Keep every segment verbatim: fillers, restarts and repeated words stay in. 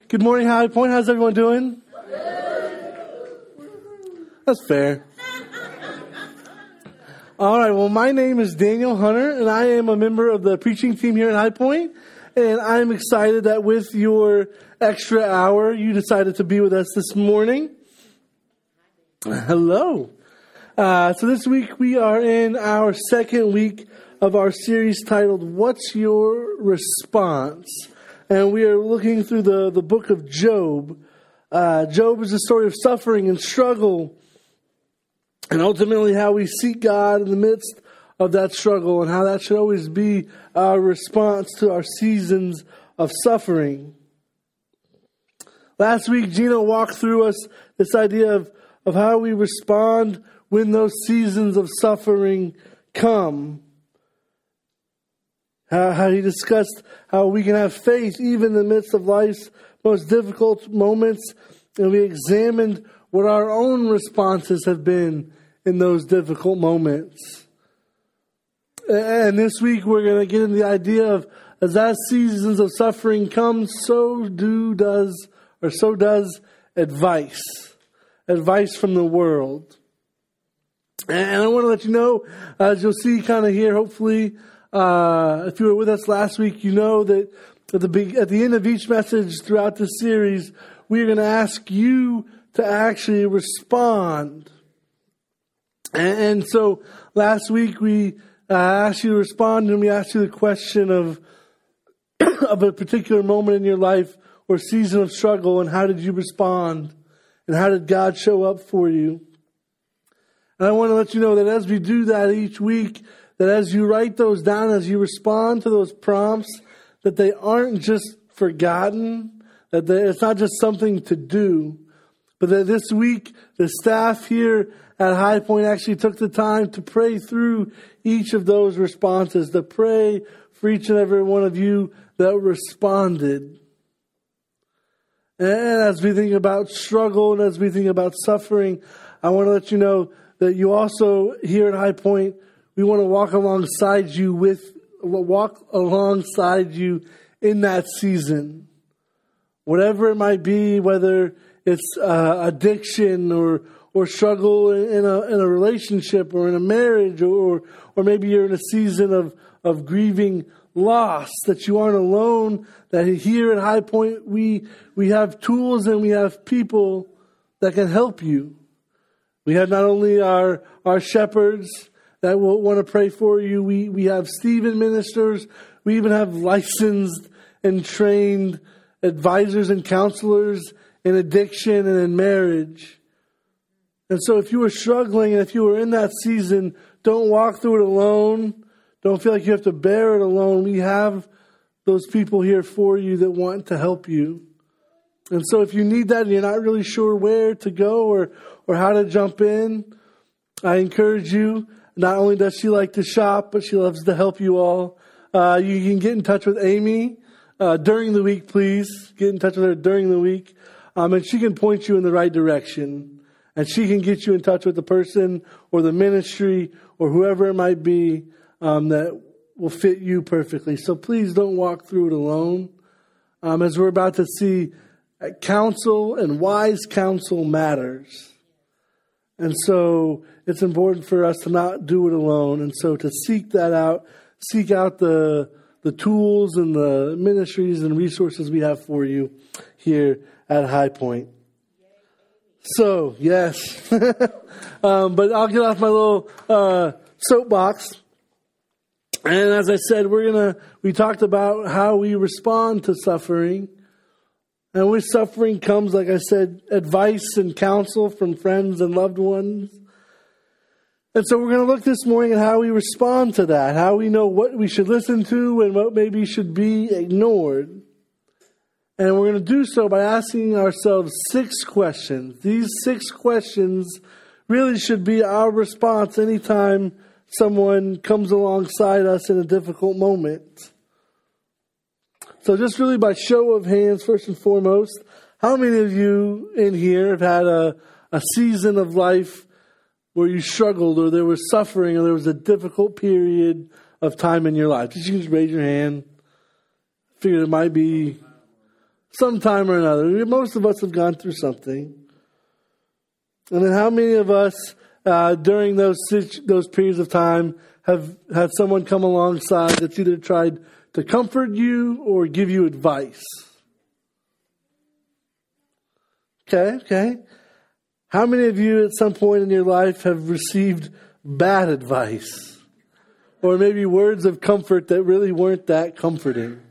Good morning, High Point. How's everyone doing? That's fair. All right, well, my name is Daniel Hunter, and I am a member of the preaching team here at High Point, and I'm excited that with your extra hour, you decided to be with us this morning. Hello. Uh, so this week, we are in our second week of our series titled, What's Your Response? And we are looking through the, the book of Job. Uh, Job is a story of suffering and struggle, and ultimately how we seek God in the midst of that struggle, and how that should always be our response to our seasons of suffering. Last week, Gina walked through us this idea of, of how we respond when those seasons of suffering come. How, how he discussed how we can have faith even in the midst of life's most difficult moments. And we examined what our own responses have been in those difficult moments. And this week we're going to get into the idea of as that seasons of suffering come, so do does, or so does advice. Advice from the world. And I want to let you know, as you'll see kind of here, hopefully, Uh, if you were with us last week, you know that at the big, at the end of each message throughout this series, we're going to ask you to actually respond. And, and so last week we uh, asked you to respond, and we asked you the question of of a particular moment in your life or season of struggle, and how did you respond, and how did God show up for you? And I want to let you know that as we do that each week, that as you write those down, as you respond to those prompts, that they aren't just forgotten, that they, it's not just something to do, but that this week the staff here at High Point actually took the time to pray through each of those responses, to pray for each and every one of you that responded. And as we think about struggle and as we think about suffering, I want to let you know that you also here at High Point, we want to walk alongside you with, walk alongside you in that season. Whatever it might be, whether it's uh, addiction or or struggle in a in a relationship or in a marriage, or or maybe you're in a season of, of grieving loss, that you aren't alone, that here at High Point we we have tools and we have people that can help you. We have not only our our shepherds that will want to pray for you. We we have Stephen ministers. We even have licensed and trained advisors and counselors in addiction and in marriage. And so if you are struggling and if you are in that season, don't walk through it alone. Don't feel like you have to bear it alone. We have those people here for you that want to help you. And so if you need that and you're not really sure where to go or, or how to jump in, I encourage you. Not only does she like to shop, but she loves to help you all. Uh, you can get in touch with Amy uh, during the week, please. Get in touch with her during the week. Um, and she can point you in the right direction. And she can get you in touch with the person or the ministry or whoever it might be um, that will fit you perfectly. So please don't walk through it alone. Um, as we're about to see, counsel and wise counsel matters. And so it's important for us to not do it alone. And so to seek that out, seek out the the tools and the ministries and resources we have for you here at High Point. So, yes. um, but I'll get off my little uh, soapbox. And as I said, we're going to, we talked about how we respond to suffering. And with suffering comes, like I said, advice and counsel from friends and loved ones. And so we're going to look this morning at how we respond to that, how we know what we should listen to and what maybe should be ignored. And we're going to do so by asking ourselves six questions. These six questions really should be our response anytime someone comes alongside us in a difficult moment. So just really by show of hands, first and foremost, how many of you in here have had a, a season of life where you struggled or there was suffering or there was a difficult period of time in your life? Just you can just raise your hand. I figured it might be sometime or another. Most of us have gone through something. And then how many of us uh, during those those periods of time have had someone come alongside that's either tried to comfort you or give you advice? Okay, okay. How many of you at some point in your life have received bad advice? Or maybe words of comfort that really weren't that comforting?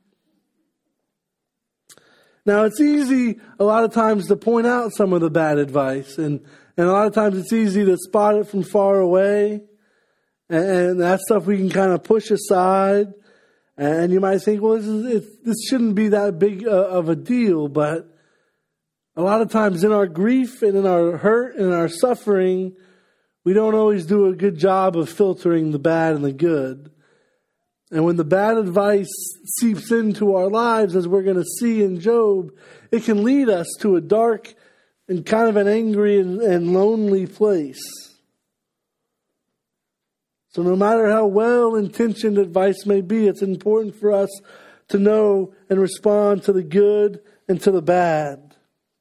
Now, it's easy a lot of times to point out some of the bad advice. And, and a lot of times it's easy to spot it from far away. And, and that stuff we can kind of push aside. And you might think, well, this, is, it, this shouldn't be that big uh, of a deal. But a lot of times in our grief and in our hurt and in our suffering, we don't always do a good job of filtering the bad and the good. And when the bad advice seeps into our lives, as we're going to see in Job, it can lead us to a dark and kind of an angry and, and lonely place. So no matter how well-intentioned advice may be, it's important for us to know and respond to the good and to the bad.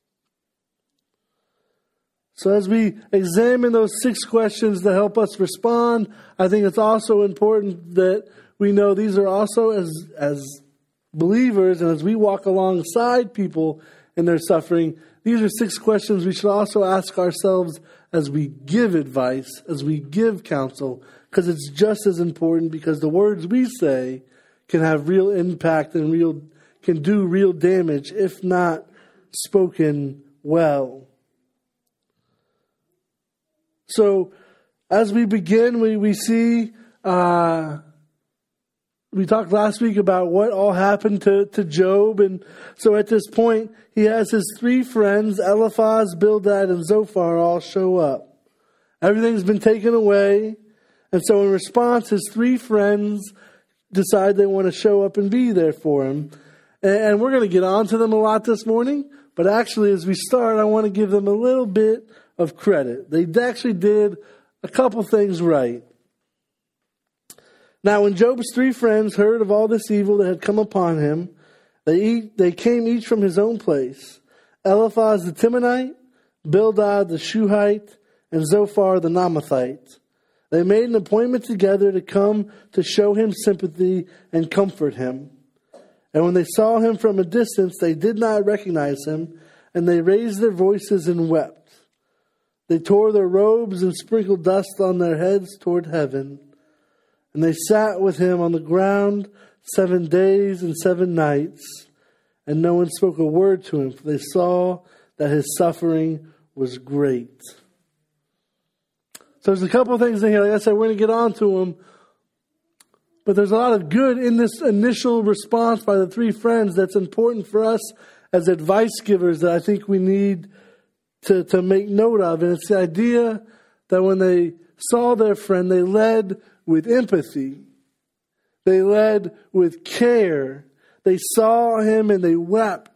So as we examine those six questions to help us respond, I think it's also important that we know these are also, as as believers and as we walk alongside people in their suffering, these are six questions we should also ask ourselves as we give advice, as we give counsel, because it's just as important, because the words we say can have real impact and real can do real damage if not spoken well. So as we begin, we, we see... Uh, We talked last week about what all happened to, to Job. And so at this point, he has his three friends, Eliphaz, Bildad, and Zophar, all show up. Everything's been taken away. And so in response, his three friends decide they want to show up and be there for him. And, and we're going to get on to them a lot this morning. But actually, as we start, I want to give them a little bit of credit. They actually did a couple things right. Now, when Job's three friends heard of all this evil that had come upon him, they eat, they came each from his own place. Eliphaz the Temanite, Bildad the Shuhite, and Zophar the Naamathite. They made an appointment together to come to show him sympathy and comfort him. And when they saw him from a distance, they did not recognize him, and they raised their voices and wept. They tore their robes and sprinkled dust on their heads toward heaven. And they sat with him on the ground seven days and seven nights, and no one spoke a word to him, for they saw that his suffering was great. So there's a couple of things in here. Like I said, we're going to get on to them. But there's a lot of good in this initial response by the three friends that's important for us as advice givers that I think we need to, to make note of. And it's the idea that when they saw their friend, they led with empathy. They led with care. They saw him and they wept.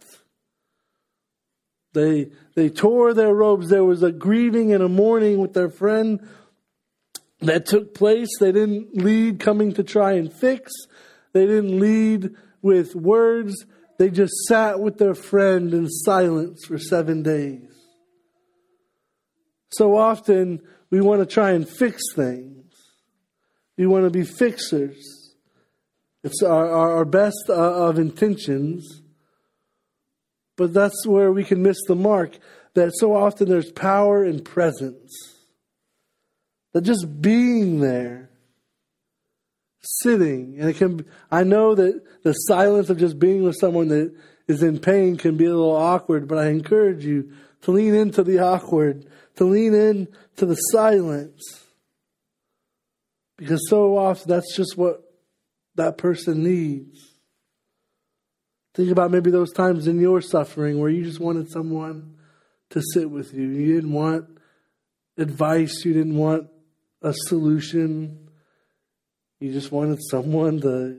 They they tore their robes. There was a grieving and a mourning with their friend that took place. They didn't lead coming to try and fix. They didn't lead with words. They just sat with their friend in silence for seven days. So often we want to try and fix things. We want to be fixers. It's our, our, our best uh, of intentions. But that's where we can miss the mark. That so often there's power in presence. That just being there, sitting, and it can. I know that the silence of just being with someone that is in pain can be a little awkward, but I encourage you to lean into the awkward, to lean in to the silence. Because so often that's just what that person needs. Think about maybe those times in your suffering where you just wanted someone to sit with you. You didn't want advice. You didn't want a solution. You just wanted someone to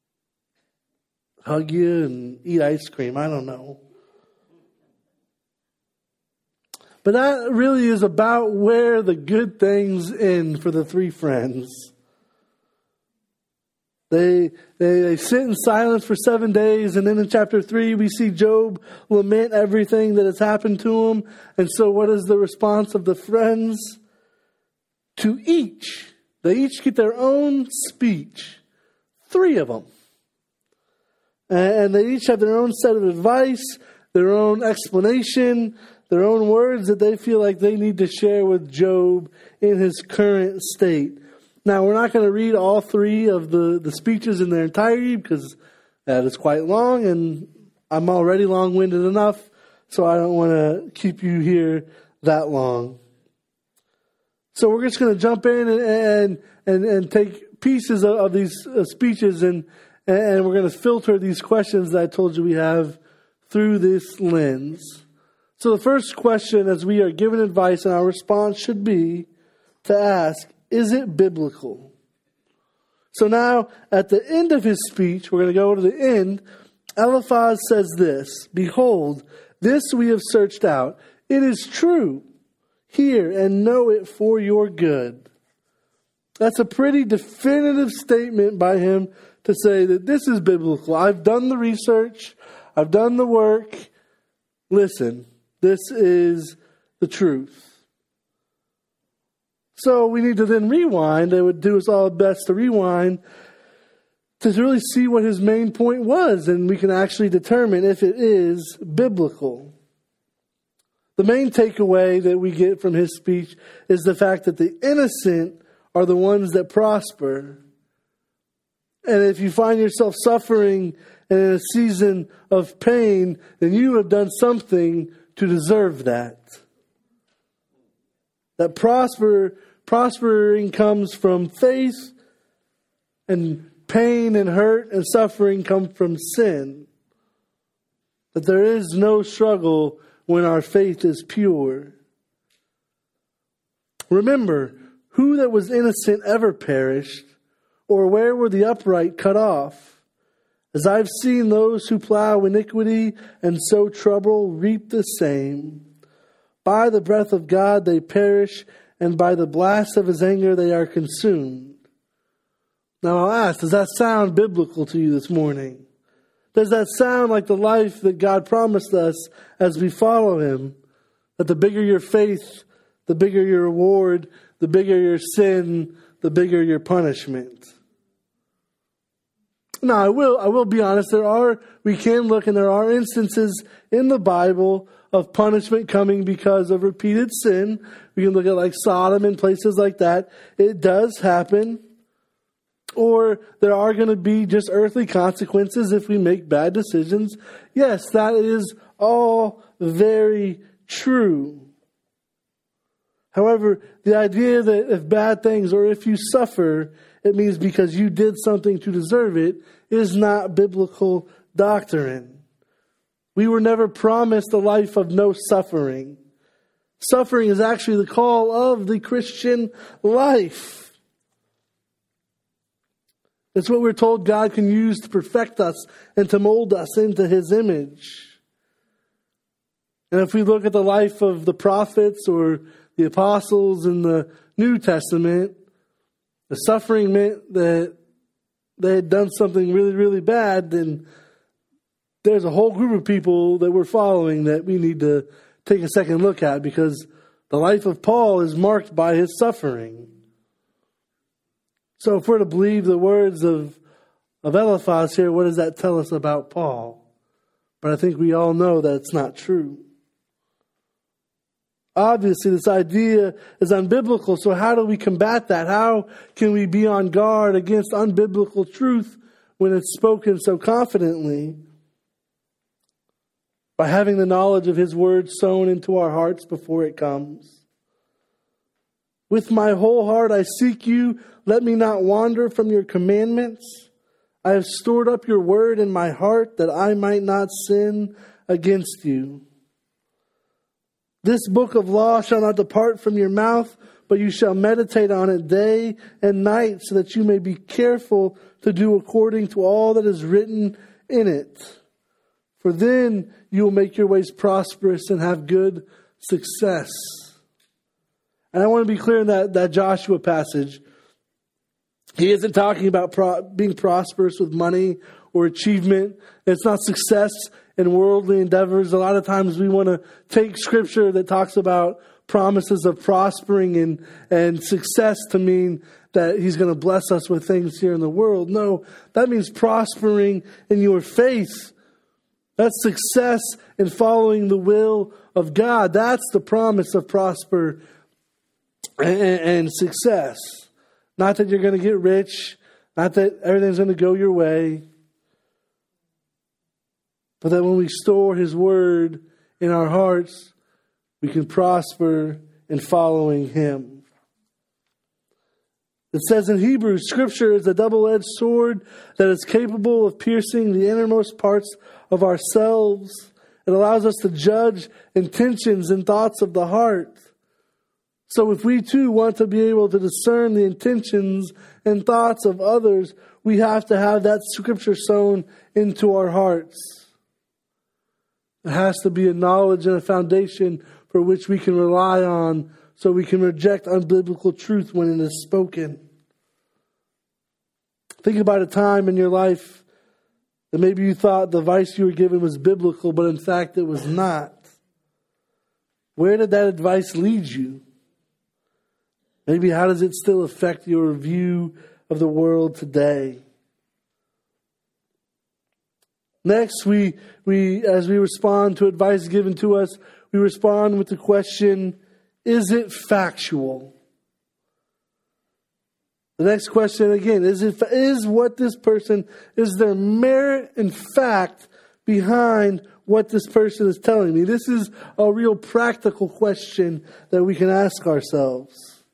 hug you and eat ice cream. I don't know. But that really is about where the good things end for the three friends. They, they they sit in silence for seven days, and then in chapter three, we see Job lament everything that has happened to him. And so what is the response of the friends? To each, they each get their own speech. Three of them. And they each have their own set of advice, their own explanation, their own words that they feel like they need to share with Job in his current state. Now, we're not going to read all three of the, the speeches in their entirety because that is quite long, and I'm already long-winded enough, so I don't want to keep you here that long. So we're just going to jump in and and, and, and take pieces of, of these uh, speeches, and, and we're going to filter these questions that I told you we have through this lens. So the first question, as we are given advice, and our response should be to ask, is it biblical? So now, at the end of his speech, we're going to go to the end. Eliphaz says this, "Behold, this we have searched out. It is true. Hear and know it for your good." That's a pretty definitive statement by him to say that this is biblical. I've done the research. I've done the work. Listen, this is the truth. So we need to then rewind. It would do us all best to rewind to really see what his main point was, and we can actually determine if it is biblical. The main takeaway that we get from his speech is the fact that the innocent are the ones that prosper. And if you find yourself suffering in a season of pain, then you have done something to deserve that. That prosper, prospering comes from faith, and pain and hurt and suffering come from sin. That there is no struggle when our faith is pure. Remember, who that was innocent ever perished, or where were the upright cut off? As I've seen those who plow iniquity and sow trouble reap the same. By the breath of God they perish, and by the blast of his anger they are consumed. Now I'll ask, does that sound biblical to you this morning? Does that sound like the life that God promised us as we follow him? That the bigger your faith, the bigger your reward, the bigger your sin, the bigger your punishment. Now I will I will be honest, there are we can look and there are instances in the Bible of punishment coming because of repeated sin. We can look at like Sodom and places like that. It does happen. Or there are going to be just earthly consequences if we make bad decisions. Yes, that is all very true. However, the idea that if bad things or if you suffer, it means because you did something to deserve it, is not biblical doctrine. We were never promised a life of no suffering. Suffering is actually the call of the Christian life. It's what we're told God can use to perfect us and to mold us into his image. And if we look at the life of the prophets or the apostles in the New Testament, the suffering meant that they had done something really, really bad, then there's a whole group of people that we're following that we need to take a second look at, because the life of Paul is marked by his suffering. So if we're to believe the words of, of Eliphaz here, what does that tell us about Paul? But I think we all know that it's not true. Obviously, this idea is unbiblical, so how do we combat that? How can we be on guard against unbiblical truth when it's spoken so confidently? By having the knowledge of his word sown into our hearts before it comes. With my whole heart I seek you. Let me not wander from your commandments. I have stored up your word in my heart that I might not sin against you. This book of law shall not depart from your mouth, but you shall meditate on it day and night, so that you may be careful to do according to all that is written in it. For then you will make your ways prosperous and have good success. And I want to be clear in that, that Joshua passage. He isn't talking about pro- being prosperous with money or achievement. It's not success in worldly endeavors. A lot of times we want to take scripture that talks about promises of prospering and, and success to mean that he's going to bless us with things here in the world. No, that means prospering in your faith. That's success in following the will of God. That's the promise of prosper and, and success. Not that you're going to get rich, not that everything's going to go your way, but that when we store his word in our hearts, we can prosper in following him. It says in Hebrews, Scripture is a double-edged sword that is capable of piercing the innermost parts of ourselves. It allows us to judge intentions and thoughts of the heart. So if we too want to be able to discern the intentions and thoughts of others, we have to have that Scripture sown into our hearts. It has to be a knowledge and a foundation for which we can rely on so we can reject unbiblical truth when it is spoken. Think about a time in your life that maybe you thought the advice you were given was biblical, but in fact it was not. Where did that advice lead you? Maybe how does it still affect your view of the world today? Next, we we as we respond to advice given to us, we respond with the question, is it factual? The next question again, is it is what this person, is there merit and fact behind what this person is telling me? This is a real practical question that we can ask ourselves.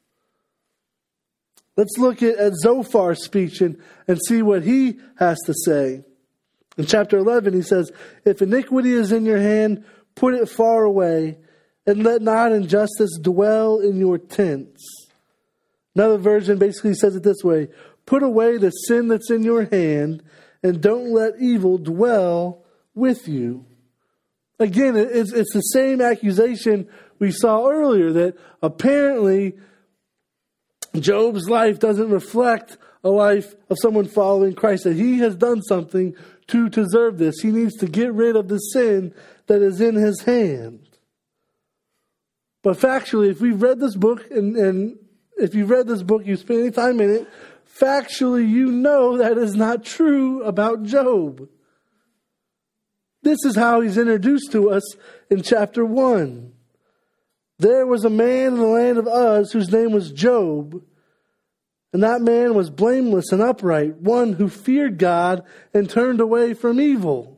Let's look at, at Zophar's speech and, and see what he has to say. In chapter eleven, he says, if iniquity is in your hand, put it far away, and let not injustice dwell in your tents. Another version basically says it this way, put away the sin that's in your hand, and don't let evil dwell with you. Again, it's, it's the same accusation we saw earlier, that apparently Job's life doesn't reflect a life of someone following Christ, that he has done something to deserve this. He needs to get rid of the sin that is in his hand. But factually, if we've read this book, and, and if you've read this book, you spend any time in it, factually you know that is not true about Job. This is how he's introduced to us in chapter one. There was a man in the land of Uz whose name was Job, and that man was blameless and upright, one who feared God and turned away from evil.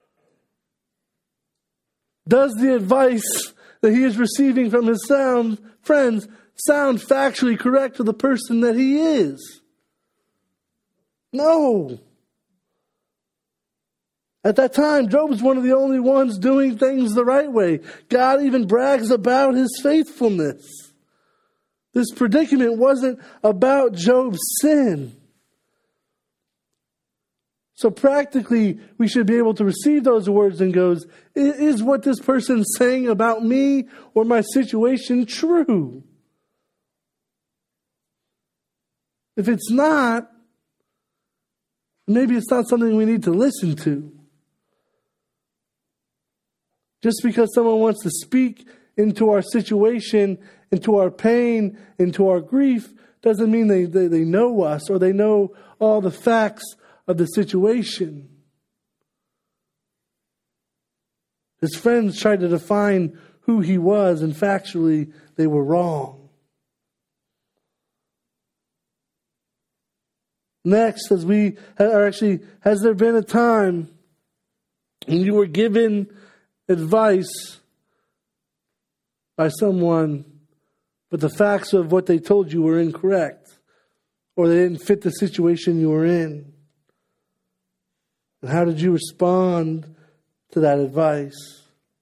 Does the advice that he is receiving from his sound friends sound factually correct to the person that he is? No. At that time, Job was one of the only ones doing things the right way. God even brags about his faithfulness. This predicament wasn't about Job's sin. So practically, we should be able to receive those words and goes, is what this person's saying about me or my situation true? If it's not, maybe it's not something we need to listen to. Just because someone wants to speak into our situation, into our pain, into our grief, doesn't mean they, they, they know us or they know all the facts of the situation. His friends tried to define who he was, and factually they were wrong. Next, as we are actually, has there been a time when you were given advice by someone, but the facts of what they told you were incorrect, or they didn't fit the situation you were in? And how did you respond to that advice?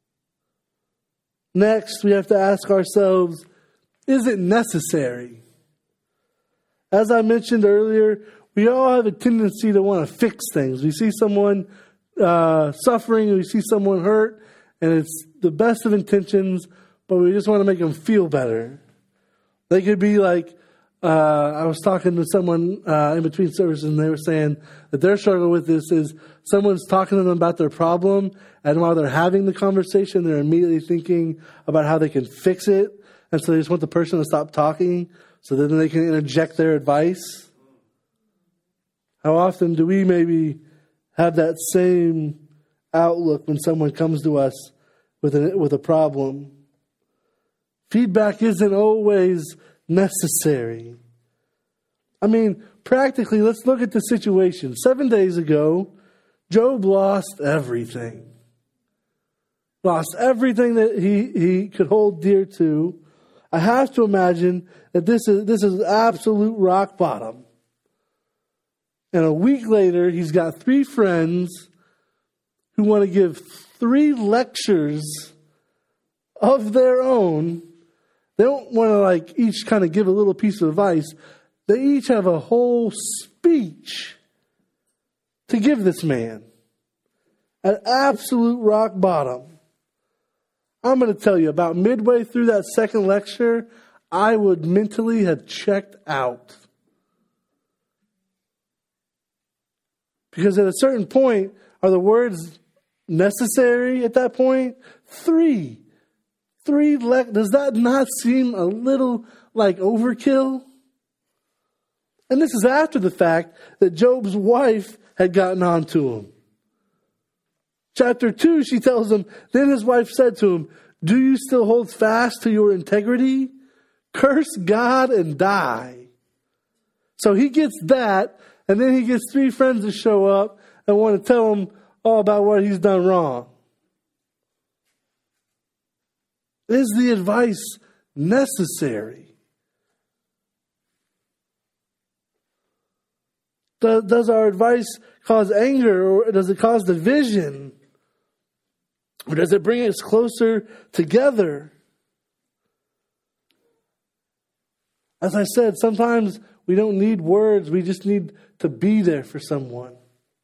Next, we have to ask ourselves, is it necessary? As I mentioned earlier, we all have a tendency to want to fix things. We see someone uh, suffering, we see someone hurt, and it's the best of intentions, but we just want to make them feel better. They could be like uh, I was talking to someone uh, in between services, and they were saying that their struggle with this is someone's talking to them about their problem, and while they're having the conversation, they're immediately thinking about how they can fix it, and so they just want the person to stop talking so then they can interject their advice. How often do we maybe have that same outlook when someone comes to us with a, with a problem? Feedback isn't always necessary. I mean, practically, let's look at the situation. Seven days ago, Job lost everything. Lost everything that he, he could hold dear to. I have to imagine that this is this is absolute rock bottom. And a week later, he's got three friends who want to give three lectures of their own. They don't want to like each kind of give a little piece of advice. They each have a whole speech to give this man. At absolute rock bottom. I'm going to tell you, about midway through that second lecture, I would mentally have checked out. Because at a certain point, are the words necessary at that point? Three. Three le- Does that not seem a little like overkill? And this is after the fact that Job's wife had gotten on to him. Chapter two, she tells him, then his wife said to him, do you still hold fast to your integrity? Curse God and die. So he gets that, and then he gets three friends to show up and want to tell him all about what he's done wrong. Is the advice necessary? Does, does our advice cause anger, or does it cause division? Or does it bring us closer together? As I said, sometimes we don't need words. We just need to be there for someone.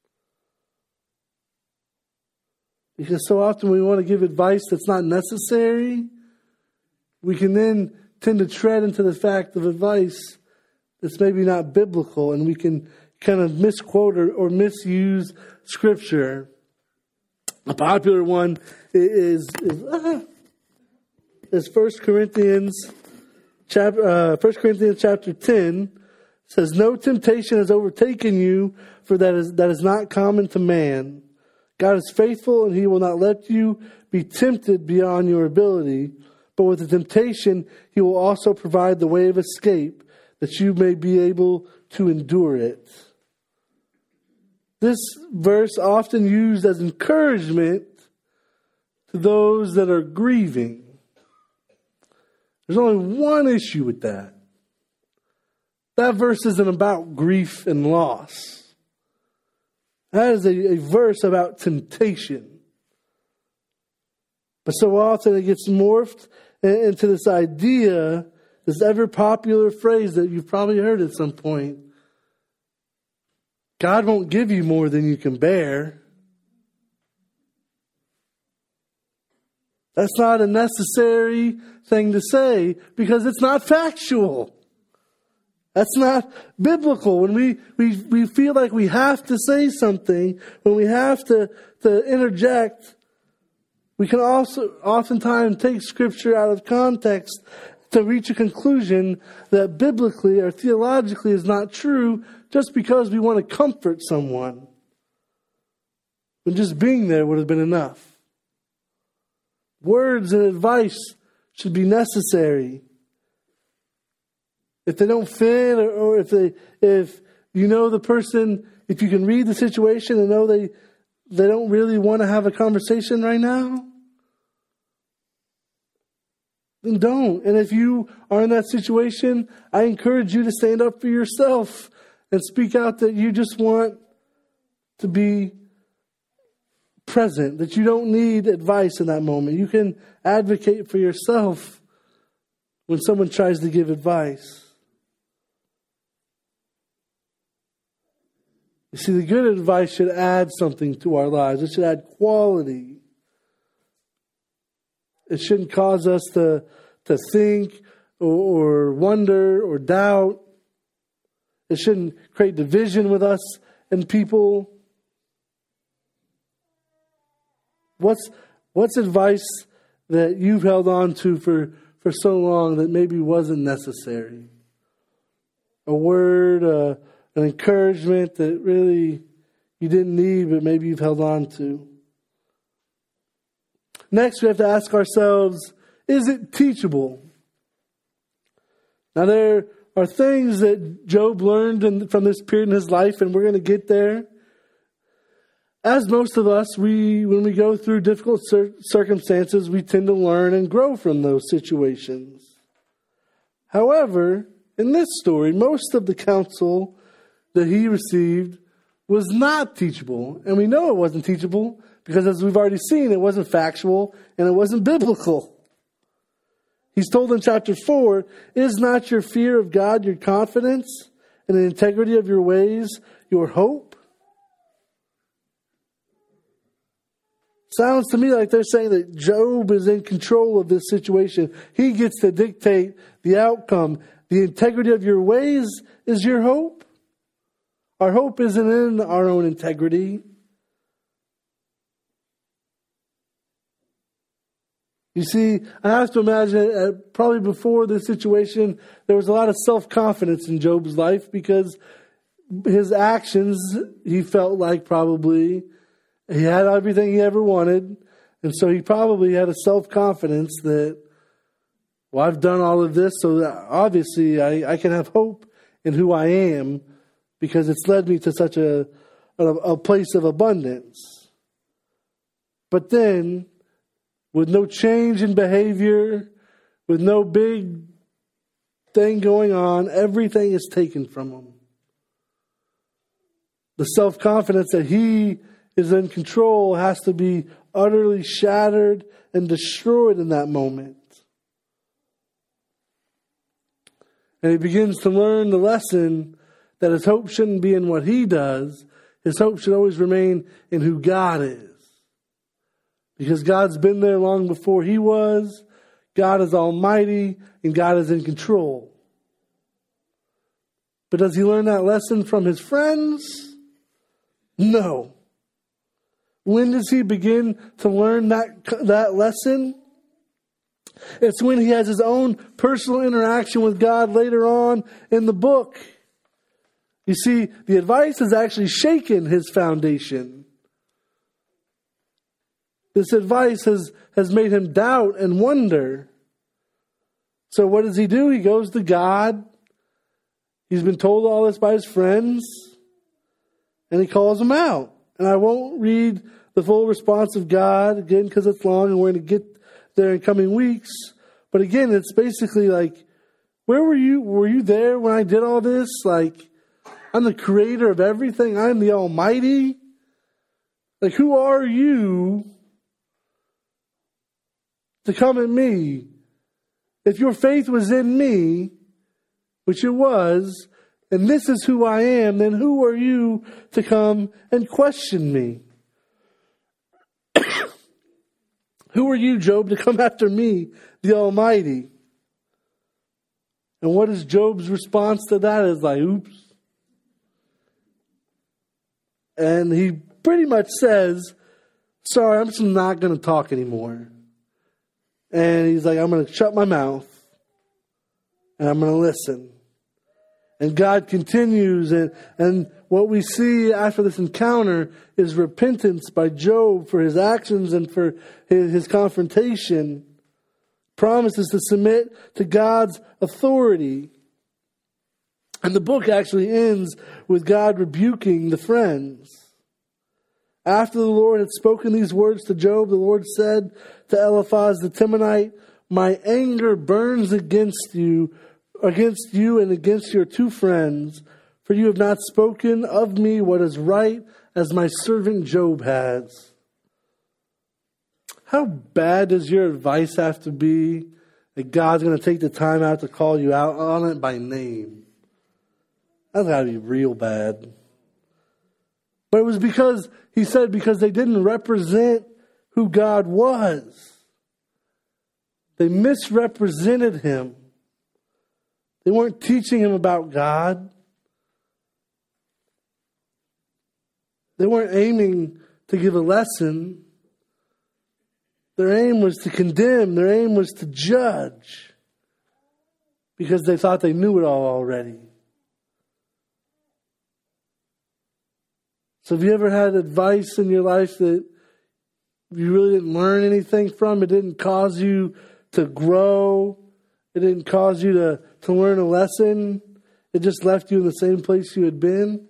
Because so often we want to give advice that's not necessary. We can then tend to tread into the fact of advice that's maybe not biblical, and we can kind of misquote or, or misuse Scripture. A popular one is is, uh, is First Corinthians chapter uh, First Corinthians chapter ten. It says, "No temptation has overtaken you, for that is that is not common to man. God is faithful, and He will not let you be tempted beyond your ability. But with the temptation, He will also provide the way of escape, that you may be able to endure it." This verse often used as encouragement to those that are grieving. There's only one issue with that. That verse isn't about grief and loss. That is a, a verse about temptation. But so often it gets morphed into this idea, this ever popular phrase that you've probably heard at some point. God won't give you more than you can bear. That's not a necessary thing to say because it's not factual. That's not biblical. When we, we, we feel like we have to say something, when we have to, to interject, we can also oftentimes take Scripture out of context to reach a conclusion that biblically or theologically is not true just because we want to comfort someone. When just being there would have been enough. Words and advice should be necessary. If they don't fit, or, or if they, if you know the person, if you can read the situation and know they, they don't really want to have a conversation right now, then don't. And if you are in that situation, I encourage you to stand up for yourself and speak out that you just want to be present, that you don't need advice in that moment. You can advocate for yourself when someone tries to give advice. You see, the good advice should add something to our lives. It should add quality. It shouldn't cause us to, to think or, or wonder or doubt. It shouldn't create division with us and people. What's what's advice that you've held on to for, for so long that maybe wasn't necessary? A word, uh, an encouragement that really you didn't need, but maybe you've held on to. Next, we have to ask ourselves, is it teachable? Now, there are things that Job learned in, from this period in his life, and we're going to get there. As most of us, we when we go through difficult cir- circumstances, we tend to learn and grow from those situations. However, in this story, most of the counsel that he received was not teachable. And we know it wasn't teachable because, as we've already seen, it wasn't factual and it wasn't biblical. He's told in chapter four, is not your fear of God your confidence, and the integrity of your ways your hope? Sounds to me like they're saying that Job is in control of this situation. He gets to dictate the outcome. The integrity of your ways is your hope. Our hope isn't in our own integrity. You see, I have to imagine uh, probably before this situation, there was a lot of self-confidence in Job's life because his actions, he felt like probably, he had everything he ever wanted. And so he probably had a self-confidence that, well, I've done all of this, so that obviously I, I can have hope in who I am because it's led me to such a, a, a place of abundance. But then, with no change in behavior, with no big thing going on, everything is taken from him. The self-confidence that he is in control has to be utterly shattered and destroyed in that moment. And he begins to learn the lesson that his hope shouldn't be in what he does. His hope should always remain in who God is. Because God's been there long before he was. God is almighty and God is in control. But does he learn that lesson from his friends? No. When does he begin to learn that, that lesson? It's when he has his own personal interaction with God later on in the book. You see, the advice has actually shaken his foundation. This advice has, has made him doubt and wonder. So what does he do? He goes to God. He's been told all this by his friends. And he calls him out. And I won't read the full response of God, again, because it's long and we're going to get there in coming weeks. But again, it's basically like, where were you? Were you there when I did all this? Like, I'm the creator of everything. I'm the Almighty. Like, who are you to come at me? If your faith was in me, which it was, and this is who I am, then who are you to come and question me? Who are you, Job, to come after me, the Almighty? And what is Job's response to that? Is like, oops. And he pretty much says, sorry, I'm just not going to talk anymore. And he's like, I'm going to shut my mouth and I'm going to listen. And God continues, and, and what we see after this encounter is repentance by Job for his actions and for his, his confrontation. Promises to submit to God's authority. And the book actually ends with God rebuking the friends. After the Lord had spoken these words to Job, the Lord said to Eliphaz the Temanite, my anger burns against you, against you and against your two friends, for you have not spoken of me what is right, as my servant Job has. How bad does your advice have to be that God's going to take the time out to call you out on it by name? That's got to be real bad. But it was because, he said, because they didn't represent who God was. They misrepresented him. They weren't teaching him about God. They weren't aiming to give a lesson. Their aim was to condemn. Their aim was to judge. Because they thought they knew it all already. So have you ever had advice in your life that you really didn't learn anything from? It didn't cause you to grow. It didn't cause you to, to learn a lesson. It just left you in the same place you had been.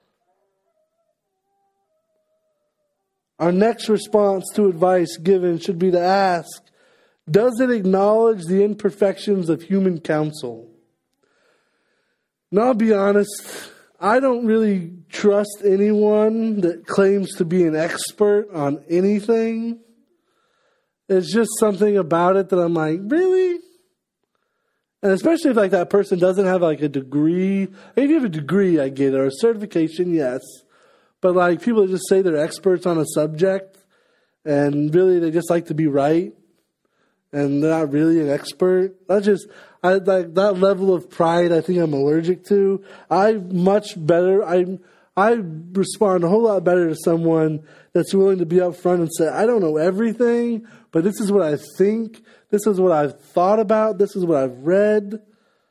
Our next response to advice given should be to ask, does it acknowledge the imperfections of human counsel? Now, I'll be honest, I don't really trust anyone that claims to be an expert on anything. It's just something about it that I'm like, really? And especially if like that person doesn't have like a degree. If you have a degree, I get it, or a certification, yes. But like people that just say they're experts on a subject and really they just like to be right and they're not really an expert. That's just, I like that level of pride I think I'm allergic to. I much better, I I respond a whole lot better to someone that's willing to be upfront and say, I don't know everything, but this is what I think. This is what I've thought about. This is what I've read.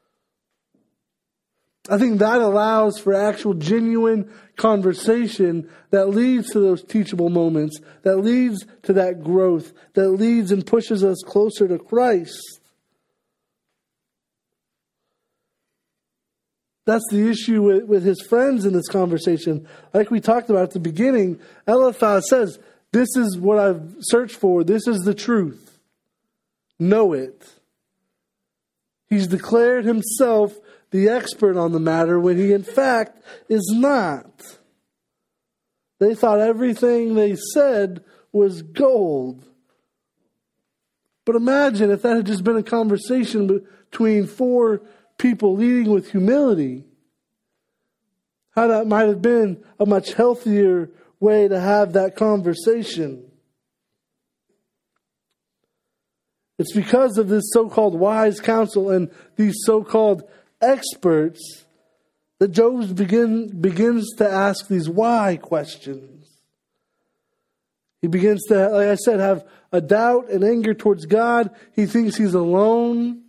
I think that allows for actual genuine conversation that leads to those teachable moments, that leads to that growth, that leads and pushes us closer to Christ. That's the issue with, with his friends in this conversation. Like we talked about at the beginning, Eliphaz says, this is what I've searched for. This is the truth. Know it. He's declared himself the expert on the matter when he in fact is not. They thought everything they said was gold. But imagine if that had just been a conversation between four people leading with humility. How that might have been a much healthier way to have that conversation. It's because of this so-called wise counsel and these so-called experts that Job begin, begins to ask these why questions. He begins to, like I said, have a doubt and anger towards God. He thinks he's alone.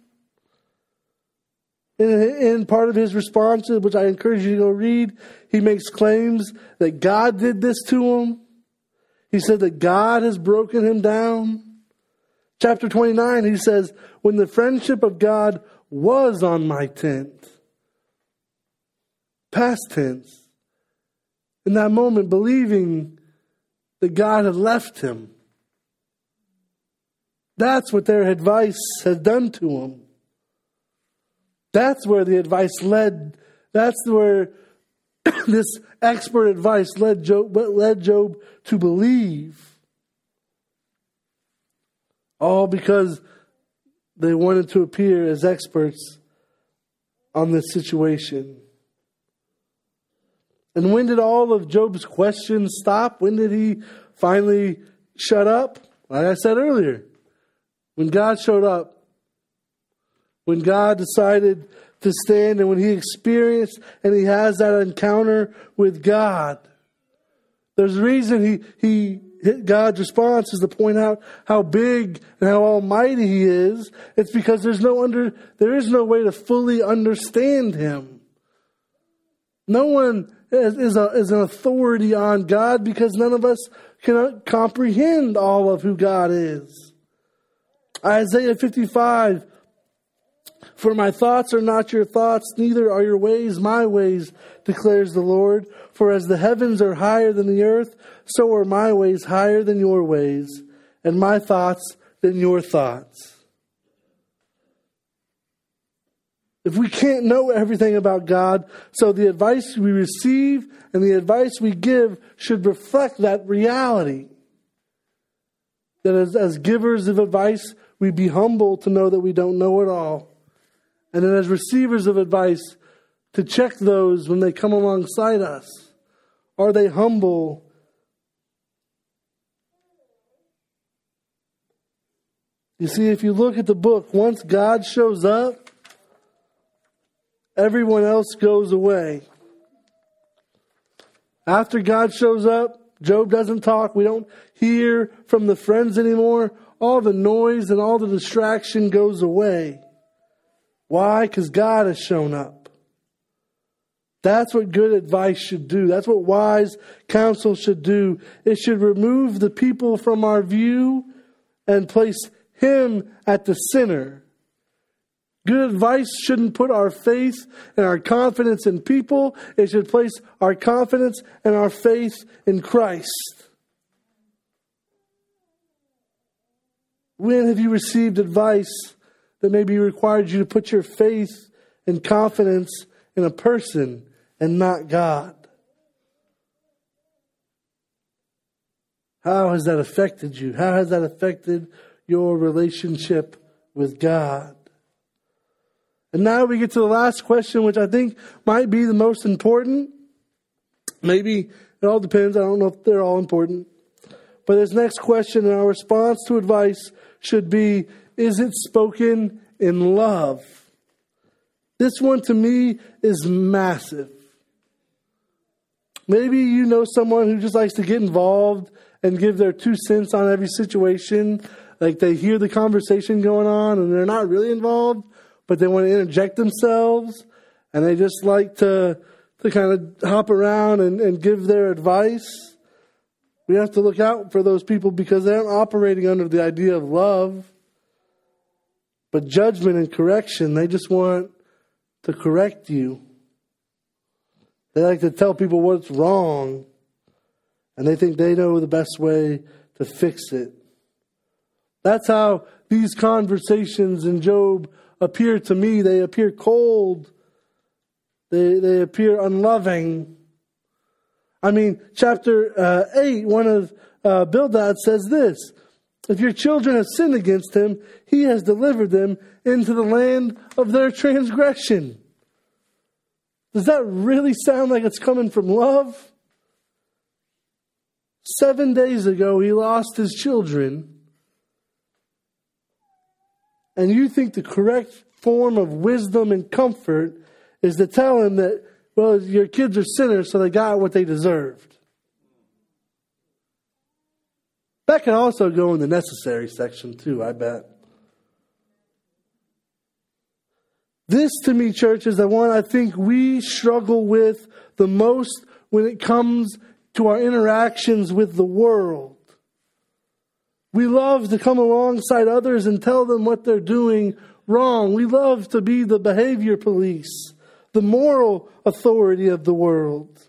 In, in part of his responses, which I encourage you to go read, he makes claims that God did this to him. He said that God has broken him down. Chapter twenty-nine, he says, when the friendship of God was on my tent. Past tense. In that moment, believing that God had left him. That's what their advice had done to him. That's where the advice led. That's where this expert advice led Job, led Job to believe. All because they wanted to appear as experts on this situation. And when did all of Job's questions stop? When did he finally shut up? Like I said earlier, when God showed up. When God decided to stand and when he experienced and he has that encounter with God. There's a reason he, he God's response is to point out how big and how almighty he is. It's because there's no under there is no way to fully understand him. No one is, is, a, is an authority on God because none of us can comprehend all of who God is. Isaiah fifty-five, for my thoughts are not your thoughts, neither are your ways my ways, declares the Lord. For as the heavens are higher than the earth, so are my ways higher than your ways, and my thoughts than your thoughts. If we can't know everything about God, so the advice we receive and the advice we give should reflect that reality. That as, as givers of advice, we be humble to know that we don't know it all. And then as receivers of advice, to check those when they come alongside us. Are they humble? You see, if you look at the book, once God shows up, everyone else goes away. After God shows up, Job doesn't talk. We don't hear from the friends anymore. All the noise and all the distraction goes away. Why? Because God has shown up. That's what good advice should do. That's what wise counsel should do. It should remove the people from our view and place Him at the center. Good advice shouldn't put our faith and our confidence in people. It should place our confidence and our faith in Christ. When have you received advice that maybe required you to put your faith and confidence in a person and not God? How has that affected you? How has that affected your relationship with God? And now we get to the last question, which I think might be the most important. Maybe it all depends. I don't know if they're all important. But this next question and our response to advice should be, is it spoken in love? This one to me is massive. Maybe you know someone who just likes to get involved and give their two cents on every situation. Like they hear the conversation going on and they're not really involved, but they want to interject themselves, and they just like to to kind of hop around and, and give their advice. We have to look out for those people because they aren't operating under the idea of love, but judgment and correction. They just want to correct you. They like to tell people what's wrong, and they think they know the best way to fix it. That's how these conversations in Job appear to me. They appear cold. They they appear unloving. I mean, chapter uh, eight, one of uh, Bildad says this: if your children have sinned against him, he has delivered them into the land of their transgression. Does that really sound like it's coming from love? Seven days ago, he lost his children. And you think the correct form of wisdom and comfort is to tell him that, well, your kids are sinners, so they got what they deserved. That can also go in the necessary section too, I bet. This, to me, church, is the one I think we struggle with the most when it comes to our interactions with the world. We love to come alongside others and tell them what they're doing wrong. We love to be the behavior police, the moral authority of the world.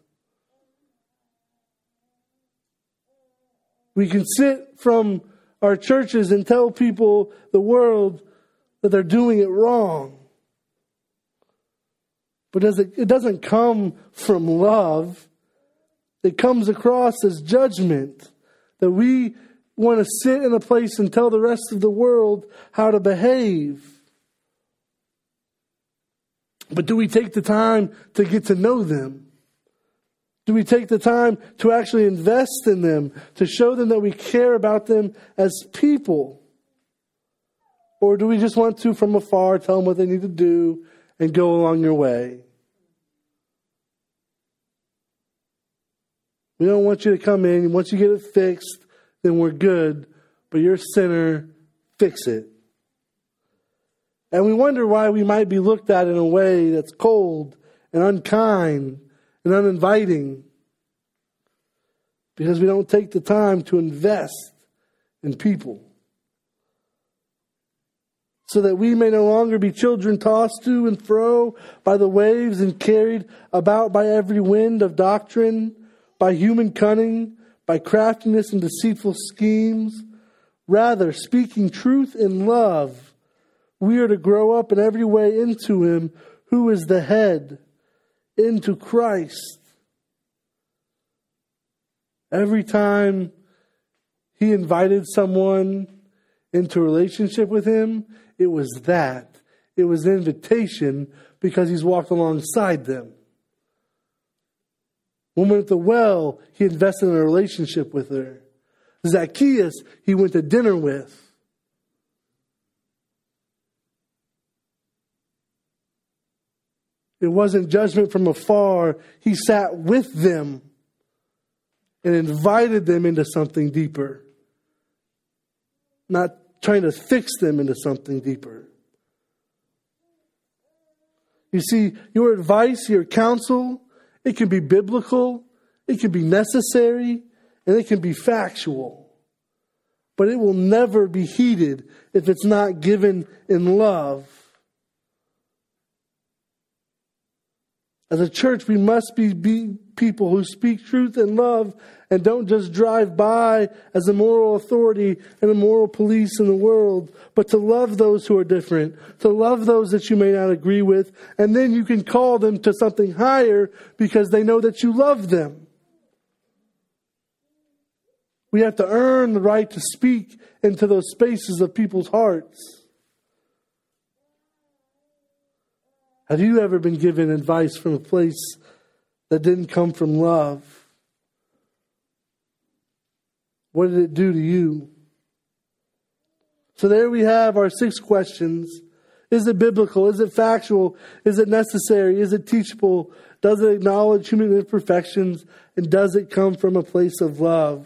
We can sit from our churches and tell people, the world, that they're doing it wrong. But does it, it doesn't come from love. It comes across as judgment. That we want to sit in a place and tell the rest of the world how to behave. But do we take the time to get to know them? Do we take the time to actually invest in them, to show them that we care about them as people? Or do we just want to, from afar, tell them what they need to do and go along your way? We don't want you to come in. Once you get it fixed, then we're good. But you're a sinner. Fix it. And we wonder why we might be looked at in a way that's cold and unkind and uninviting. Because we don't take the time to invest in people. So that we may no longer be children tossed to and fro by the waves and carried about by every wind of doctrine, by human cunning, by craftiness and deceitful schemes. Rather, speaking truth in love, we are to grow up in every way into Him who is the head, into Christ. Every time He invited someone into a relationship with Him, it was that. It was an invitation because He's walked alongside them. Woman at the well, He invested in a relationship with her. Zacchaeus, He went to dinner with. It wasn't judgment from afar. He sat with them and invited them into something deeper. Not trying to fix them into something deeper. You see, your advice, your counsel, it can be biblical, it can be necessary, and it can be factual. But it will never be heeded if it's not given in love. As a church, we must be, be people who speak truth in love and don't just drive by as a moral authority and a moral police in the world, but to love those who are different, to love those that you may not agree with, and then you can call them to something higher because they know that you love them. We have to earn the right to speak into those spaces of people's hearts. Have you ever been given advice from a place that didn't come from love? What did it do to you? So there we have our six questions. Is it biblical? Is it factual? Is it necessary? Is it teachable? Does it acknowledge human imperfections? And does it come from a place of love?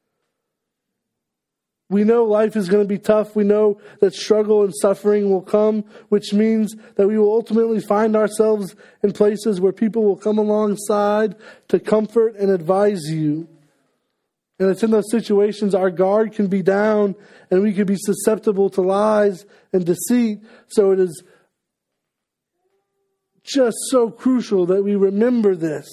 We know life is going to be tough. We know that struggle and suffering will come, which means that we will ultimately find ourselves in places where people will come alongside to comfort and advise you. And it's in those situations our guard can be down and we can be susceptible to lies and deceit. So it is just so crucial that we remember this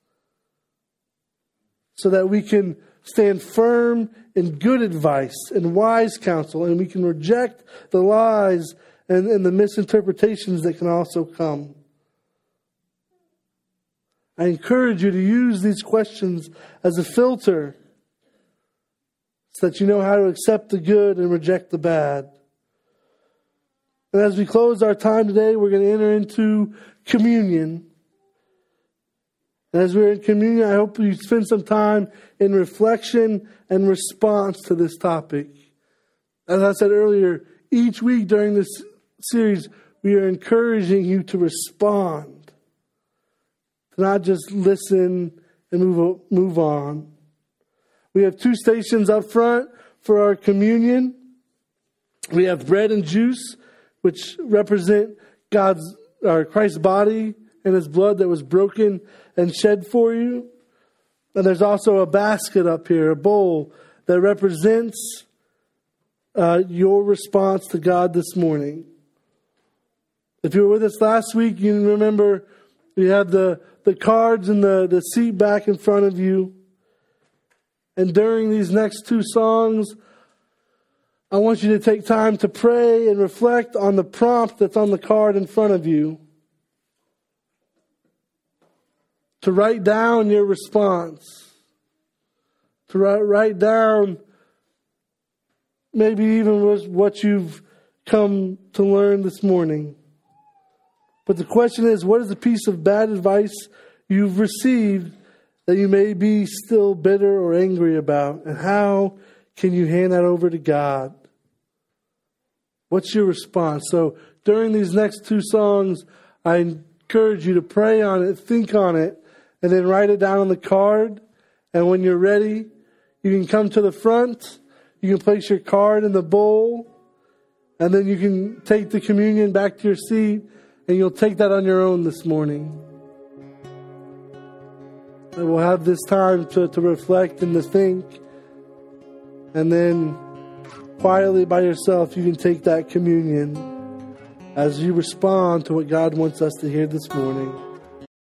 so that we can stand firm in good advice and wise counsel, and we can reject the lies and, and the misinterpretations that can also come. I encourage you to use these questions as a filter so that you know how to accept the good and reject the bad. And as we close our time today, we're going to enter into communion. And as we're in communion, I hope you spend some time in reflection and response to this topic. As I said earlier, each week during this series, we are encouraging you to respond. To not just listen and move, move on. We have two stations up front for our communion. We have bread and juice, which represent God's or Christ's body and His blood that was broken and shed for you. And there's also a basket up here, a bowl, that represents uh, your response to God this morning. If you were with us last week, you remember you have the, the cards and the, the seat back in front of you. And during these next two songs, I want you to take time to pray and reflect on the prompt that's on the card in front of you. To write down your response. To write, write down maybe even what you've come to learn this morning. But the question is, what is a piece of bad advice you've received that you may be still bitter or angry about? And how can you hand that over to God? What's your response? So during these next two songs, I encourage you to pray on it, think on it, and then write it down on the card. And when you're ready, you can come to the front. You can place your card in the bowl. And then you can take the communion back to your seat. And you'll take that on your own this morning. And we'll have this time to, to reflect and to think. And then quietly by yourself, you can take that communion as you respond to what God wants us to hear this morning.